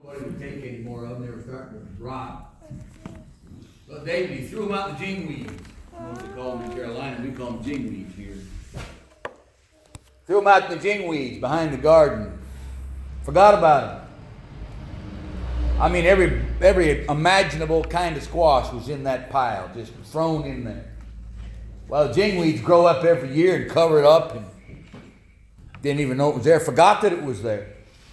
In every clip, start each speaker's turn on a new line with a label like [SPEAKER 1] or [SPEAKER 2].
[SPEAKER 1] Boy, didn't take any more of them. They were starting to rot. But David, he threw them out the jingweeds. I don't know what they call them in Carolina. We call them jingweeds here. Threw them out the jingweeds behind the garden. Forgot about them. I mean, every imaginable kind of squash was in that pile, just thrown in there. Well, the jingweeds grow up every year and cover it up, and didn't even know it was there. Forgot that it was there.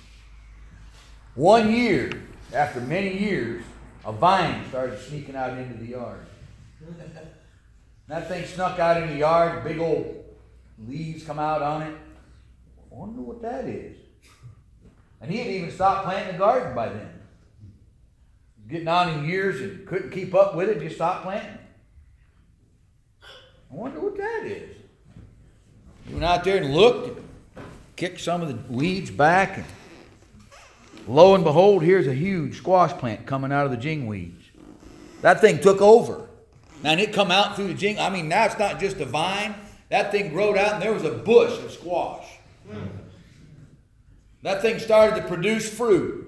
[SPEAKER 1] One year, after many years, a vine started sneaking out into the yard. That thing snuck out in the yard, big old leaves come out on it. I wonder what that is. And he had even stopped planting the garden by then. Getting on in years and couldn't keep up with it, just stopped planting. I wonder what that is. He went out there and looked and kicked some of the weeds back, and lo and behold, here's a huge squash plant coming out of the jingweeds. That thing took over. Now, and it come out through the jing. I mean, now it's not just a vine. That thing growed out, and there was a bush of squash. That thing started to produce fruit.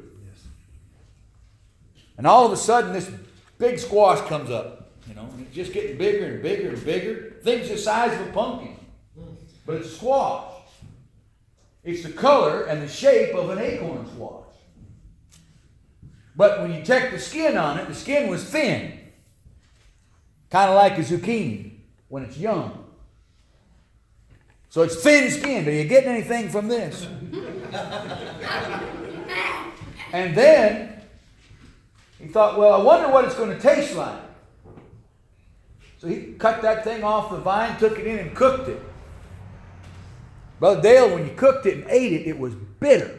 [SPEAKER 1] And all of a sudden, this big squash comes up. You know, and it's just getting bigger and bigger and bigger. Thing's the size of a pumpkin. But it's squash. It's the color and the shape of an acorn squash. But when you check the skin on it, the skin was thin. Kind of like a zucchini when it's young. So it's thin skinned. Are you getting anything from this? And then he thought, well, I wonder what it's going to taste like. So he cut that thing off the vine, took it in and cooked it. Brother Dale, when you cooked it and ate it, it was bitter.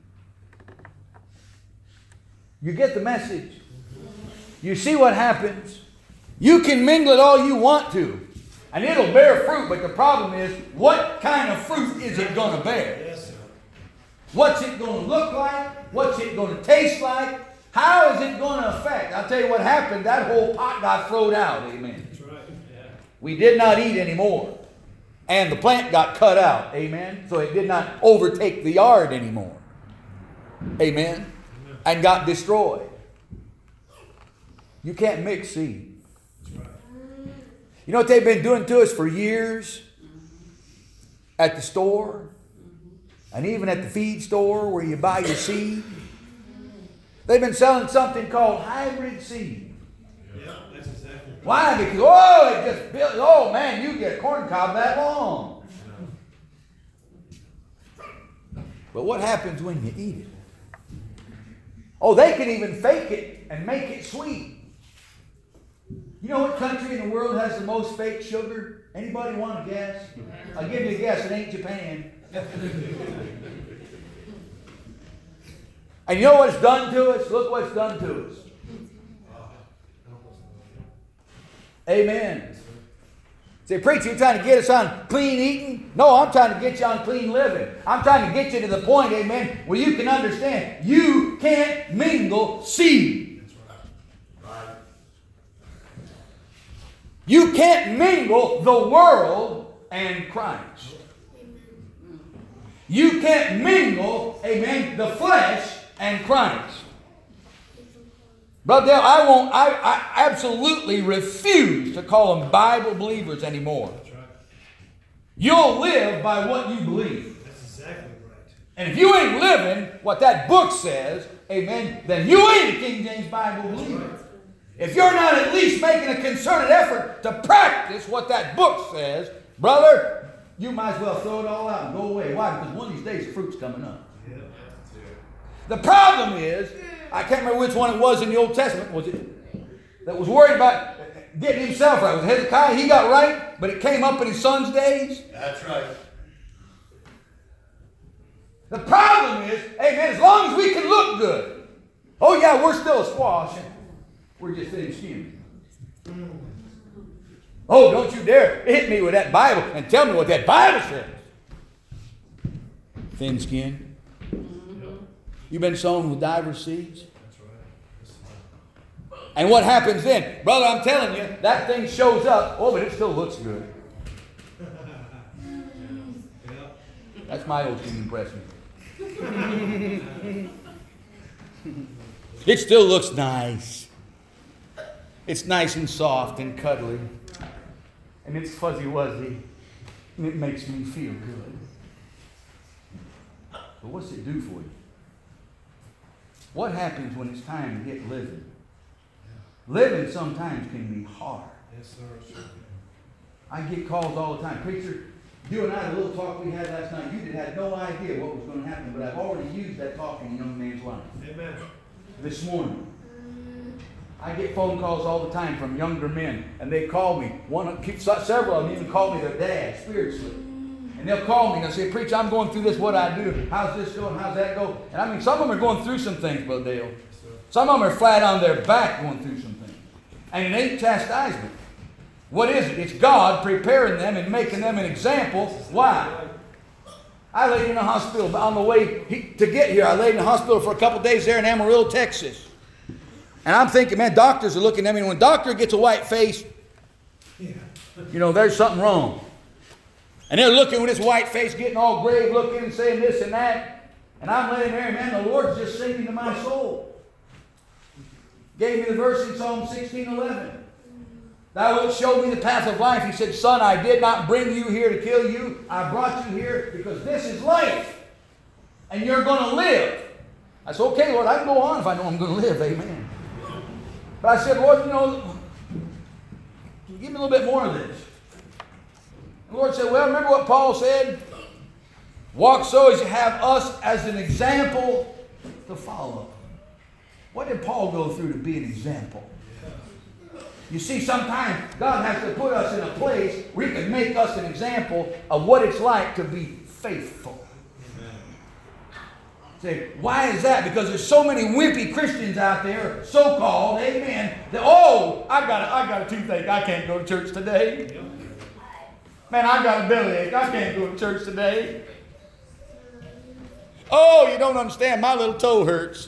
[SPEAKER 1] You get the message? You see what happens? You can mingle it all you want to, and it'll bear fruit, but the problem is, what kind of fruit is it going to bear?
[SPEAKER 2] Yes, sir.
[SPEAKER 1] What's it going to look like? What's it going to taste like? How is it going to affect? I'll tell you what happened. That whole pot got thrown out. Amen.
[SPEAKER 2] That's right. Yeah.
[SPEAKER 1] We did not eat anymore. And the plant got cut out. Amen. So it did not overtake the yard anymore. Amen. And got destroyed. You can't mix seed.
[SPEAKER 2] That's right.
[SPEAKER 1] You know what they've been doing to us for years? At the store. And even at the feed store where you buy your seed. They've been selling something called hybrid seed.
[SPEAKER 2] Yeah, that's exactly right.
[SPEAKER 1] Why? Because, it just built, oh man, you get a corn cob that long. But what happens when you eat it? Oh, they can even fake it and make it sweet. You know what country in the world has the most fake sugar? Anybody want to guess? I'll give you a guess. It ain't Japan. And you know what it's done to us? Look what it's done to us. Amen. Say, preacher, you're trying to get us on clean eating? No, I'm trying to get you on clean living. I'm trying to get you to the point, amen, where you can understand you can't mingle seed.
[SPEAKER 2] Right.
[SPEAKER 1] You can't mingle the world and Christ. You can't mingle, amen, the flesh and Christ. Brother Dale, I absolutely refuse to call them Bible believers anymore.
[SPEAKER 2] That's right.
[SPEAKER 1] You'll live by what you believe.
[SPEAKER 2] That's exactly right.
[SPEAKER 1] And if you ain't living what that book says, amen, then you ain't a King James Bible believer. If you're not at least making a concerted effort to practice what that book says, brother, you might as well throw it all out and go away. Why? Because one of these days the fruit's coming up.
[SPEAKER 2] Yeah, that's it.
[SPEAKER 1] The problem is, I can't remember which one it was in the Old Testament, was it? That was worried about getting himself right. Was Hezekiah? He got right, but it came up in his son's days.
[SPEAKER 2] That's right.
[SPEAKER 1] The problem is, amen, as long as we can look good. Oh yeah, we're still a squash. We're just thin skinned. Oh, don't you dare hit me with that Bible and tell me what that Bible says. Thin skinned. You've been sown with diverse seeds.
[SPEAKER 2] That's right.
[SPEAKER 1] And what happens then? Brother, I'm telling you, that thing shows up. Oh, but it still looks good.
[SPEAKER 2] Yeah.
[SPEAKER 1] That's my old King impression. It still looks nice. It's nice and soft and cuddly. And it's fuzzy-wuzzy. And it makes me feel good. But what's it do for you? What happens when it's time to get living? Living sometimes can be hard.
[SPEAKER 2] Yes, sir. Sure.
[SPEAKER 1] I get calls all the time. Preacher, you and I had a little talk we had last night. You had no idea what was going to happen, but I've already used that talk in a young man's life.
[SPEAKER 2] Amen.
[SPEAKER 1] This morning, I get phone calls all the time from younger men, and they call me. Several of them even call me their dad, spiritually. And they'll call me and they'll say, Preacher, I'm going through this, what I do. How's this going? How's that go? And I mean, some of them are going through some things, Brother Dale.
[SPEAKER 2] Yes, sir.
[SPEAKER 1] Some of them are flat on their back going through some things. And it ain't chastisement. What is it? It's God preparing them and making them an example. Why? I laid in a hospital on the way to get here. I laid in a hospital for a couple days there in Amarillo, Texas. And I'm thinking, man, doctors are looking at me. And when a doctor gets a white face, you know, there's something wrong. And they're looking with this white face, getting all grave looking and saying this and that. And I'm laying there, and man, the Lord's just singing to my soul. Gave me the verse in Psalm 16:11. Thou wilt show me the path of life. He said, Son, I did not bring you here to kill you. I brought you here because this is life. And you're going to live. I said, okay, Lord, I can go on if I know I'm going to live. Amen. But I said, Lord, you know, give me a little bit more of this. The Lord said, well, remember what Paul said? Walk so as you have us as an example to follow. What did Paul go through to be an example? You see, sometimes God has to put us in a place where He can make us an example of what it's like to be faithful. Amen. Say, why is that? Because there's so many wimpy Christians out there, so-called, amen, that, oh, I got a toothache, I can't go to church today. Man, I got a bellyache, I can't go to church today. Oh, you don't understand, my little toe hurts.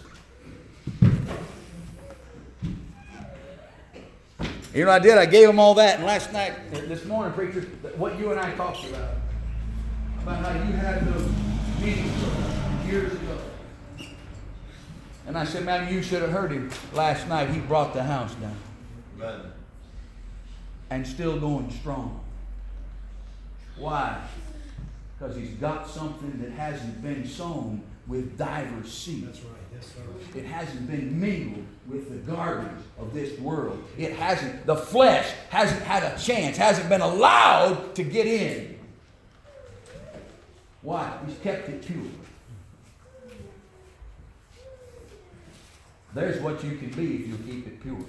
[SPEAKER 1] You know what I did? I gave them all that. And last night, this morning, preacher, what you and I talked about how you had those meetings years ago. And I said, man, you should have heard him last night. He brought the house down. Amen. And still going strong. Why? Because he's got something that hasn't been sown with diverse seeds. That's right. Yes, sir. It hasn't been mingled with the garbage of this world. It hasn't, the flesh hasn't had a chance, hasn't been allowed to get in. Why? He's kept it pure. There's what you can be if you keep it pure.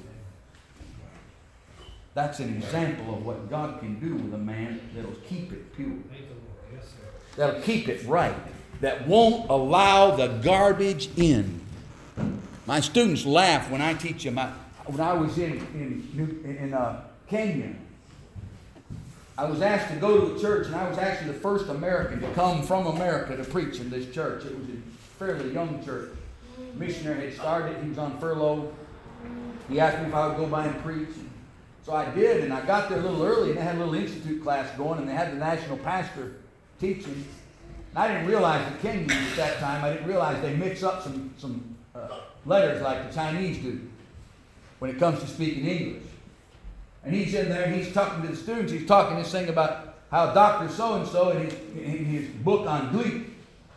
[SPEAKER 1] That's an example of what God can do with a man that'll keep it pure. Yes, sir. That'll keep it right. That won't allow the garbage in. My students laugh when I teach them. When I was in Kenya, I was asked to go to the church, and I was actually the first American to come from America to preach in this church. It was a fairly young church. The missionary had started. He was on furlough. He asked me if I would go by and preach. So I did, and I got there a little early, and they had a little institute class going, and they had the national pastor teaching. And I didn't realize the Kenyans at that time, I didn't realize they mix up some letters like the Chinese do when it comes to speaking English. And he's in there, he's talking to the students, he's talking this thing about how Dr. So-and-so in his book on Gleek.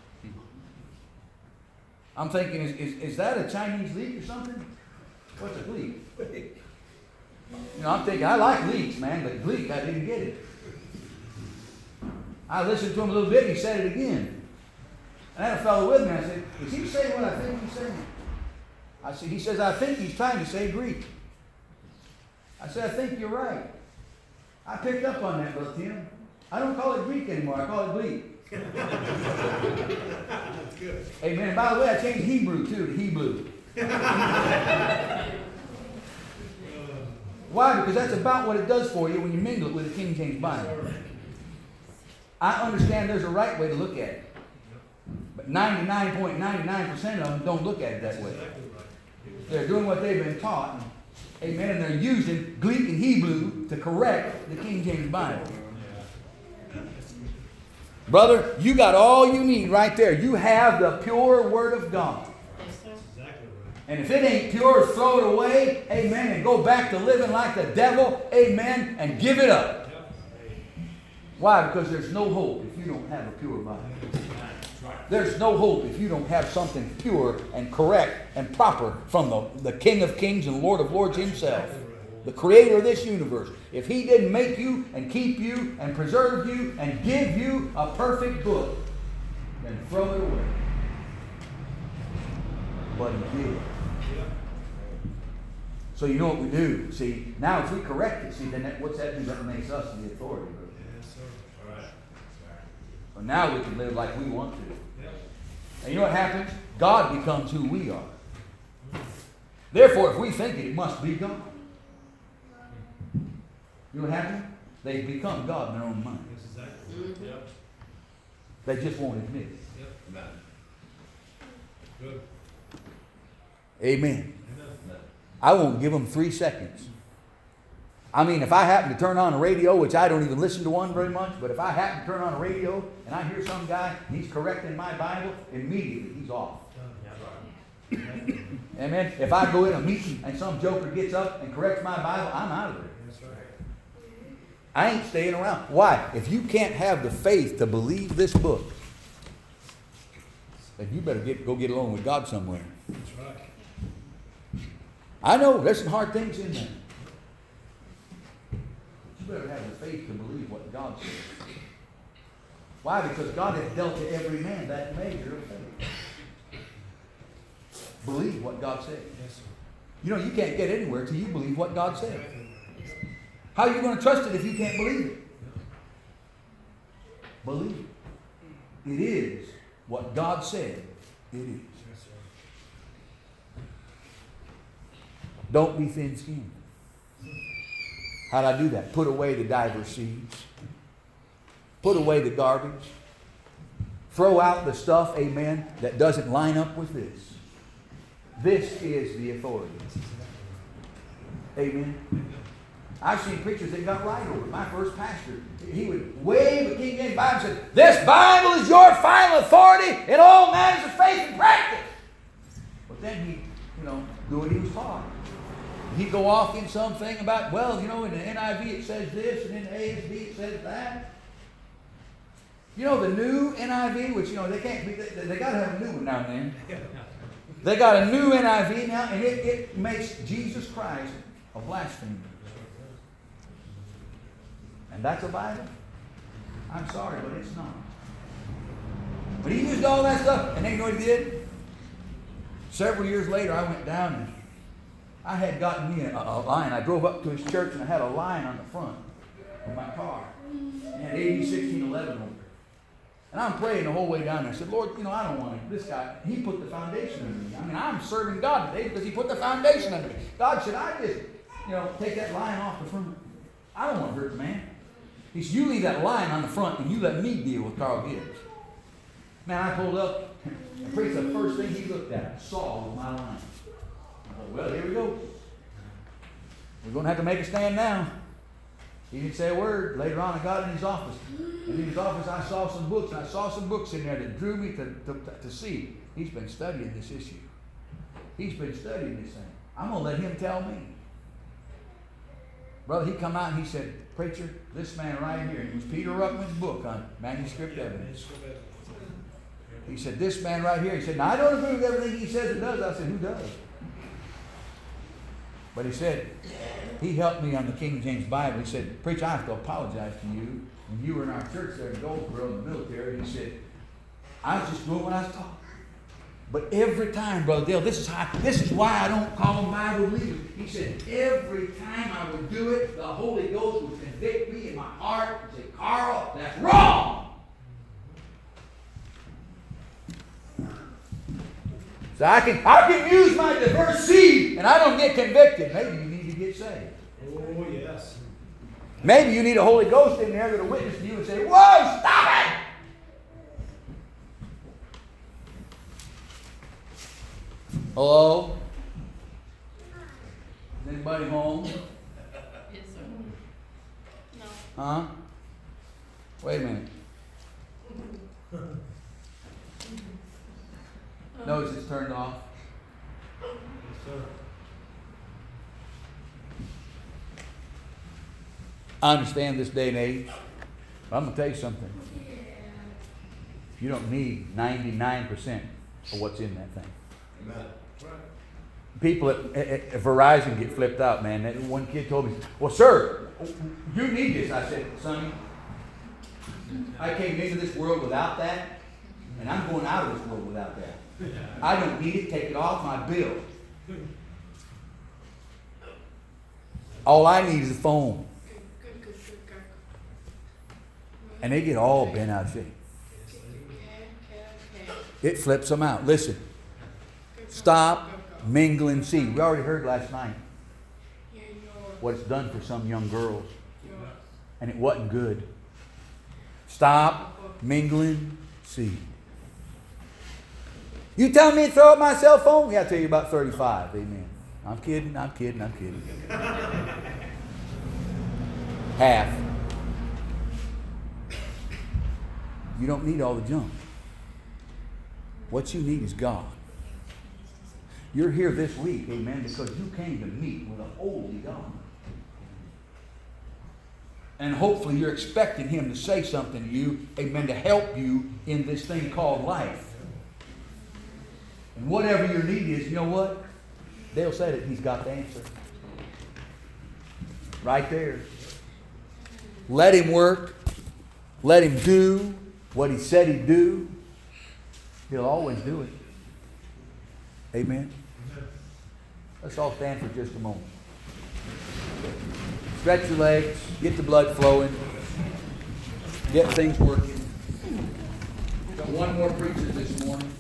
[SPEAKER 1] I'm thinking, is that a Chinese leek or something? What's a Gleek? You know, I'm thinking, I like leeks, man, but Gleek, I didn't get it. I listened to him a little bit, and he said it again. And I had a fellow with me, I said, is he saying what I think he's saying? I said, he says, I think he's trying to say Greek. I said, I think you're right. I picked up on that, Brother Tim. I don't call it Greek anymore, I call it Gleek. Good. Amen. By the way, I changed Hebrew too to Hebrew. Why? Because that's about what it does for you when you mingle it with the King James Bible. I understand there's a right way to look at it. But 99.99% of them don't look at it that way. They're doing what they've been taught. Amen. And they're using Greek and Hebrew to correct the King James Bible. Brother, you got all you need right there. You have the pure Word of God. And if it ain't pure, throw it away, amen, and go back to living like the devil, amen, and give it up. Why? Because there's no hope if you don't have a pure Bible. There's no hope if you don't have something pure and correct and proper from the King of Kings and Lord of Lords himself, the creator of this universe. If he didn't make you and keep you and preserve you and give you a perfect book, then throw it away. But he did. So you know what we do. See, now if we correct it, see, then what's that do? That makes us the authority.
[SPEAKER 2] Yes, sir. All right.
[SPEAKER 1] But now we can live like we want to. And you know what happens? God becomes who we are. Therefore, if we think it, it must be God. You know what happens? They become God in their own mind.
[SPEAKER 2] Yes, exactly. Yep.
[SPEAKER 1] They just won't admit it.
[SPEAKER 2] Yep. Good.
[SPEAKER 1] Amen.
[SPEAKER 2] Amen.
[SPEAKER 1] I won't give them 3 seconds. I mean, if I happen to turn on a radio, which I don't even listen to one very much, but if I happen to turn on a radio and I hear some guy, he's correcting my Bible, immediately he's off. Amen. If I go in a meeting and some joker gets up and corrects my Bible, I'm out of there.
[SPEAKER 2] That's right.
[SPEAKER 1] I ain't staying around. Why? If you can't have the faith to believe this book, then you better go get along with God somewhere.
[SPEAKER 2] That's right.
[SPEAKER 1] I know there's some hard things in there. You better have the faith to believe what God says. Why? Because God has dealt to every man that measure of faith. Believe what God said.
[SPEAKER 2] Yes, sir.
[SPEAKER 1] You know, you can't get anywhere till you believe what God said. How are you going to trust it if you can't believe it? Believe it. It is what God said it is.
[SPEAKER 2] Yes, sir.
[SPEAKER 1] Don't be thin-skinned. How'd I do that? Put away the diverse seeds. Put away the garbage. Throw out the stuff, amen, that doesn't line up with this. This is the authority. Amen. I've seen preachers that got right over it. My first pastor, he would wave a King James Bible and say, "This Bible is your final authority in all matters of faith and practice." But then he'd, do what he was taught. He'd go off in something about, well, in the NIV it says this, and in the ASV it says that. The new NIV, which, they can't be, they got to have a new one now and then. They got a new NIV now, and it makes Jesus Christ a blasphemer. And that's a Bible? I'm sorry, but it's not. But he used all that stuff, and then you know what he did? Several years later, I went down, and I had gotten me a line. I drove up to his church, and I had a line on the front of my car. It had 801611 over it. And I'm praying the whole way down there. I said, Lord, I don't want it. This guy, he put the foundation under me. I mean, I'm serving God today because he put the foundation under me. God, should I just, take that line off the front? I don't want to hurt the man. He said, you leave that line on the front and you let me deal with Carl Gibbs. Man, I pulled up. And pretty the first thing he looked at, saw was my line. I thought, well, here we go. We're going to have to make a stand now. He didn't say a word. Later on, I got in his office. And in his office, I saw some books. I saw some books in there that drew me to see. He's been studying this issue. He's been studying this thing. I'm going to let him tell me. Brother, he come out and he said, preacher, this man right here, it was Peter Ruckman's book on manuscript evidence. He said, this man right here, he said, now I don't agree with everything he says and does. I said, who does? But he said, he helped me on the King James Bible. He said, preacher, I have to apologize to you. When you were in our church there in Goldsboro in the military, he said, I was just doing what I was taught. But every time, Brother Dale, this is why I don't call them Bible believers. He said, every time I would do it, the Holy Ghost would convict me in my heart and say, Carl, that's wrong. So I can use my diverse seed and I don't get convicted. Maybe you need to get saved.
[SPEAKER 2] Oh, yes.
[SPEAKER 1] Maybe you need a Holy Ghost in there that'll witness to you and say, whoa, stop it! Hello? Is anybody home?
[SPEAKER 3] Yes, sir. No.
[SPEAKER 1] Huh? Wait a minute. Notice it's turned off.
[SPEAKER 2] sir.
[SPEAKER 1] I understand this day and age. But I'm going to tell you something. You don't need 99% of what's in that thing.
[SPEAKER 2] Amen. Right.
[SPEAKER 1] People at Verizon get flipped out, man. That one kid told me, well, sir, you need this. I said, Sonny, I came into this world without that, and I'm going out of this world without that. I don't need it. Take it off my bill. All I need is a phone. And they get all bent out of shape. It flips them out. Listen. Stop mingling seed. We already heard last night what it's done for some young girls. And it wasn't good. Stop mingling seed. You tell me to throw up my cell phone? Yeah, I'll tell you about 35. Amen. I'm kidding. Half. You don't need all the junk. What you need is God. You're here this week, amen, because you came to meet with a holy God. And hopefully you're expecting Him to say something to you, amen, to help you in this thing called life. And whatever your need is, you know what? Dale said it, He's got the answer. Right there. Let Him work. Let Him do what He said He'd do. He'll always do it. Amen. Let's all stand for just a moment. Stretch your legs. Get the blood flowing. Get things working. Got one more preacher this morning.